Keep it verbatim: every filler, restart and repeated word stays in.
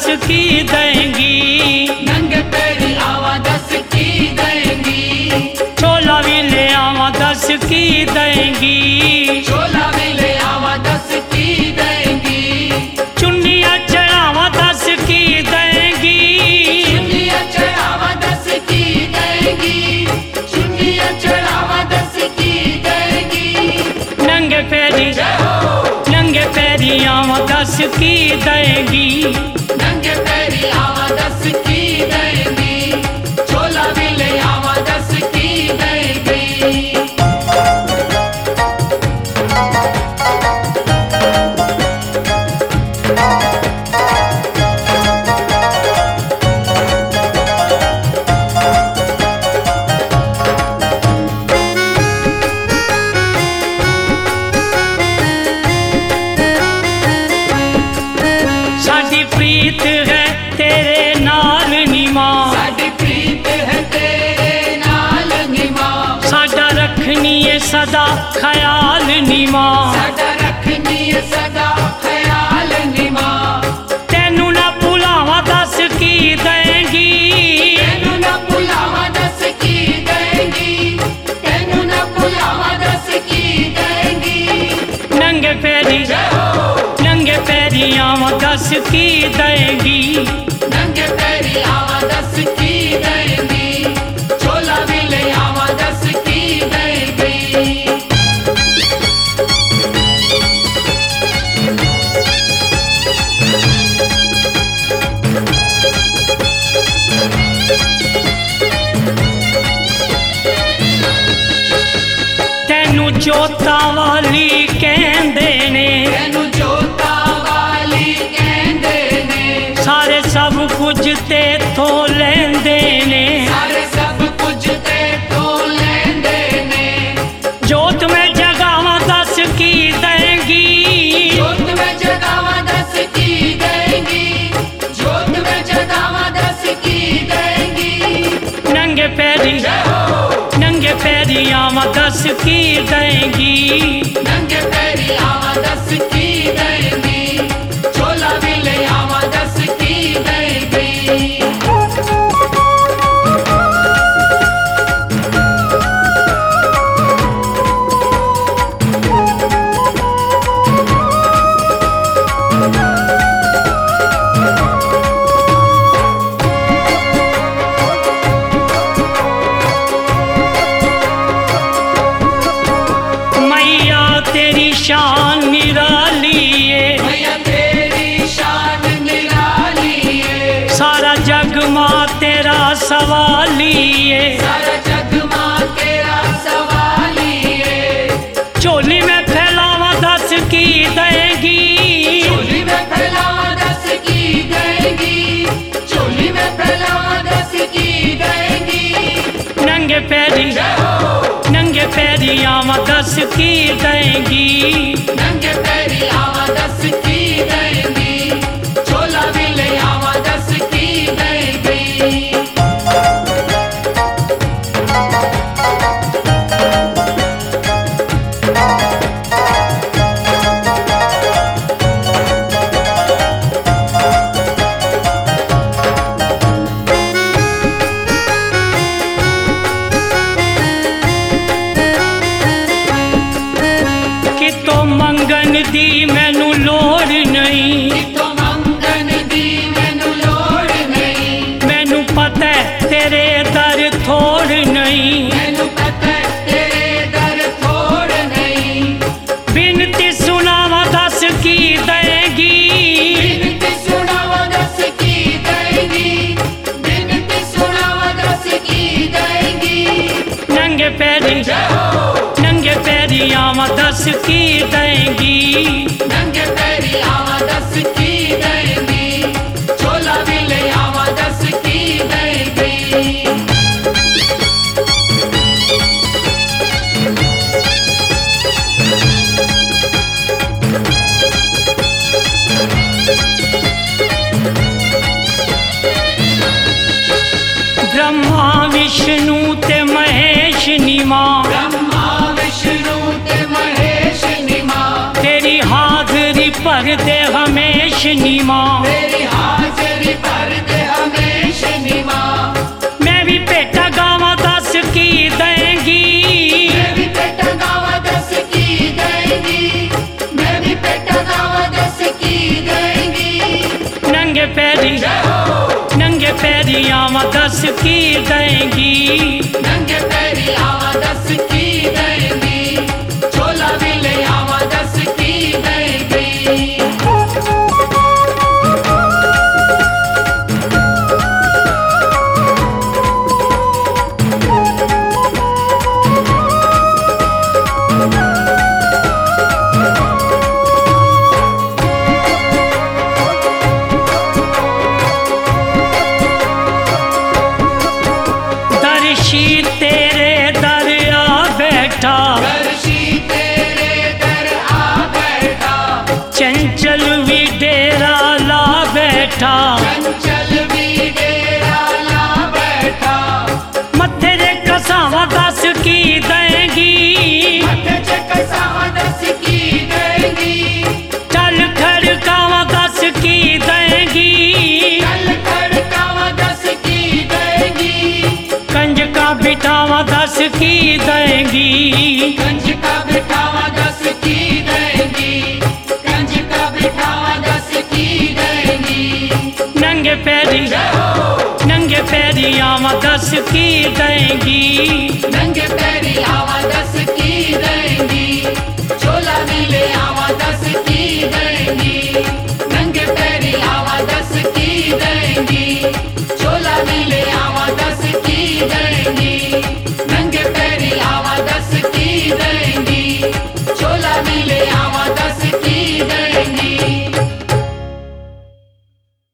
की देंगी, नंगे पैरी आवा दस की देंगी, छोला भी ले आवा दस की देंगी, छोला भी ले आवा दस की देंगी, चुन्नियाँ चढ़ावा दस की देंगी, चुन्नियाँ चढ़ावा दस की देंगी, चुन्नियाँ चढ़ावा दस की देंगी, नंगे पैरी नंगे पैरी आवा दस की देंगी, नंगे पैरी आवा दस की देंगी, छोला भी ले आवा दस की देंगी। साडी प्रीत है तेरे नाल नी मां, साडी प्रीत है तेरे नाल नी मां, साडा रखनी है सदा ख्याल नी मां, साडा रखनी है सदा ख्याल नी मां, तेनू ना भुलावा दस की देंगी, तेनू ना भुलावा दस की देंगी, तेनू ना भुलावा दस की देंगी, नंगे पैरी नंगे पैरी आवा दस की देंगी, नंगे पैरी आवा दस की देंगी, छोला भी ले आवा दस की देंगी। तेनू जोता वाली कहंदे ने, तेनू जोता वाली कहंदे ने, सारे सब कुछ ते थो लेंदे ने, सारे सब कुछ ते तो लेंदे ने, जोत में जगावा दस की देंगी, जोत में जगावा दस की देंगी, जोत में जगावा दस की देंगी, नंगे पैरी नंगे पैरी आवा दस की देंगी, नंगे पैरी आवा दस की देंगी, छोला भी ले आवा दस की देंगी। मैया तेरी शान निराली है, मैया तेरी शान निराली है, सारा जग माँ तेरा सवाली है, सारा जग माँ तेरा सवाली है, चोली में फैलावा दस की देंगी, चोली में फैलावा दस की देंगी, चोली में फैलावा दस की देंगी, नंगे पैरी नंगे पैरी आवा दस की देंगी, नंगे पैरी आवा दस की देंगी, छोला भी ले आवा दस की देंगी। कि तो मंगन दी मैनू लोड़ नहीं, तो मंगन दी मैनू लोड़ नहीं, मैनू पता है तेरे दर थोड़ नहीं, मैनू पता है तेरे दर थोड़ नहीं, बिनती सुनावा दस की देंगी, बिनती सुनावा दस की देंगी, बिनती सुनावा दस की देंगी, नंगे पैरी नंगे पैरी आवा दस की देंगी, नंगे पैरी आवा दस की देंगी, छोला भी ले आवा दस की देंगी। ब्रह्मा विष्णु ते महेश नी मां, ब्रह्मा विष्णु ते महेश नी मां, तेरी हाजरी पर दे हमेश नी मां, तेरी हाजरी दस की देंगी। नंगे पैरी आवा दस की देंगी, चोला भी ले आवा दस की देंगी। दर्शी तेरे दर आ बैठा, दर्शी तेरे दर आ बैठा, चंचल भी डेरा ला बैठा। चंचल भी डेरा ला बैठा, मत्थे रे कसावा दस की देंगी। मथे चकसावा दस की देंगी, चल खड़कावा दस की देंगी। चल खड़कावा दस की देंगी, कंज का बिठावा दस की देंगी। कंज का बिठावा दस की देंगी, कंज का बिठावा दस की देंगी। नंगे पैरी नंगे पैरी आवा दस की देंगी। नंगे पैरी आवा दस की देंगी,